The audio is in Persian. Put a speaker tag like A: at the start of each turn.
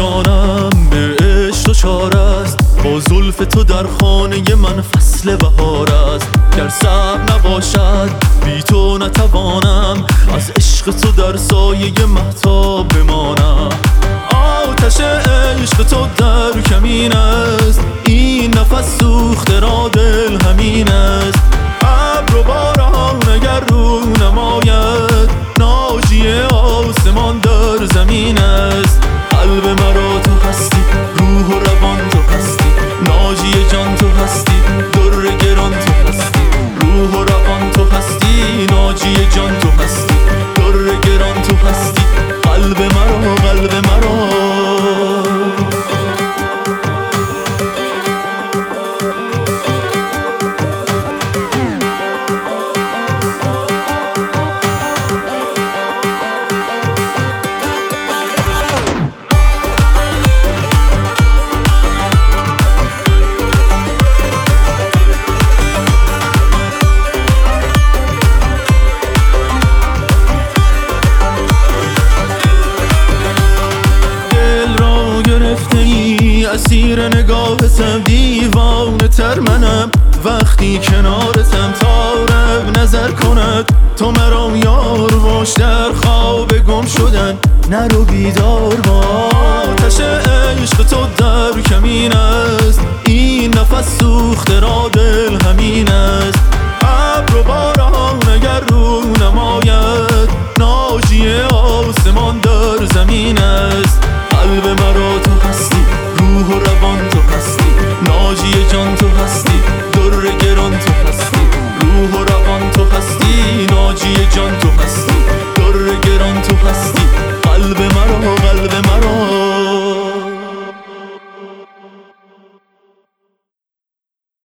A: جانم به عشق دچار است، با زلف تو در خانه من فصل بهار است. گر صبر نباشد بی تو نتوانم، از عشق تو در سایه مهتاب بمانم. آتش عشق تو در کمین است، این نفس سوخته را دل همین است. ابر و باران اگر رو نماید، ناجی آسمان در زمین است. قلب مرا تو هستی، روح و روان تو هستی، ناجی جان تو هستی، در گران تو هستی. روح و روان تو هستی، ناجی جان تو هستی، در گران تو هستی. قلب مرا، قلب مرا. اسیر نگاهتم، دیوانه تر منم وقتی کنارتم. تا رب نظر کند تو مرا یار باش، در خواب گم شدن نرو بیدار باش. آتش عشق تو در کمین است، این نفس سوخته را دل همین است. ابر و باران اگر رو نماید، ناجی آسمان در زمین است. قلب مرا تو هستی، روح و روان تو هستی، ناجی جان تو هستی، در گران تو هستی. روح و روان تو هستی، ناجی جان تو هستی.